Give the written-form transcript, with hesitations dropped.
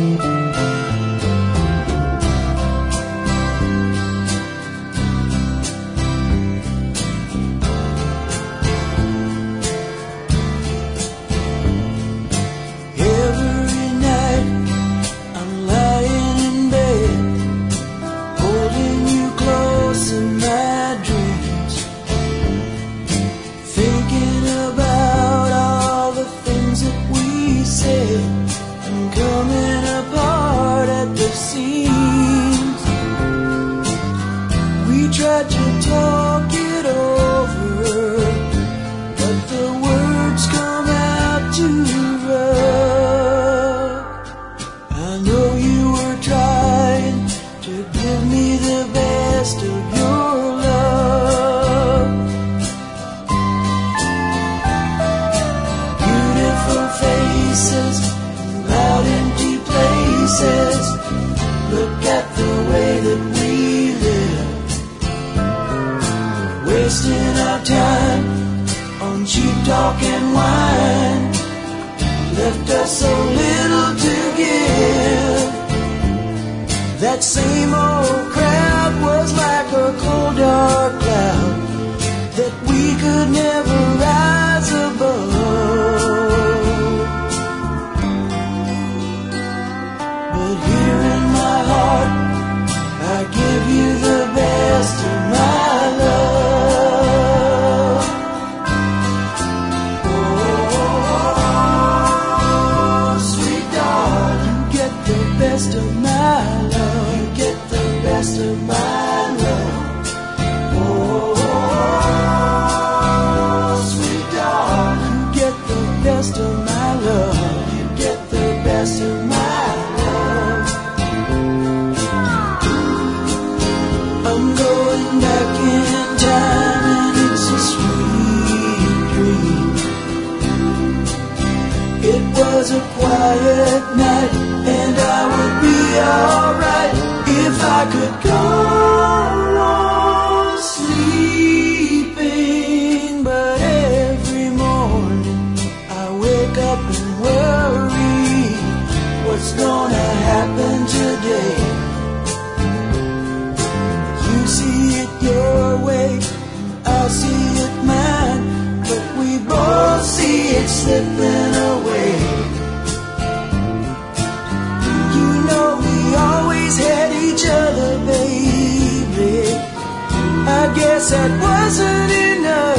Tried to talk it over, but the words come out too rough. I know you were trying to give me the best of your love. Beautiful faces, loud empty places. Look at the way that we live, wasting our time on cheap talk and wine. Left us so little to give. That same old crowd was like a cold dark cloud that we could never rise above. But here in my heart, I give you the best of my love. Oh, sweet darling, get the best of my love. You get the best of my love. Oh, sweet darling, get the best of my love. You get the best of my love. I'm going back in time and it's a sweet dream. It was a quiet night and I would be alright if I could go on sleeping. But every morning I wake up and worry what's gonna happen today. You see it your way, I see it mine, but we both see it slipping away. You know we always had each other, baby. I guess that wasn't enough.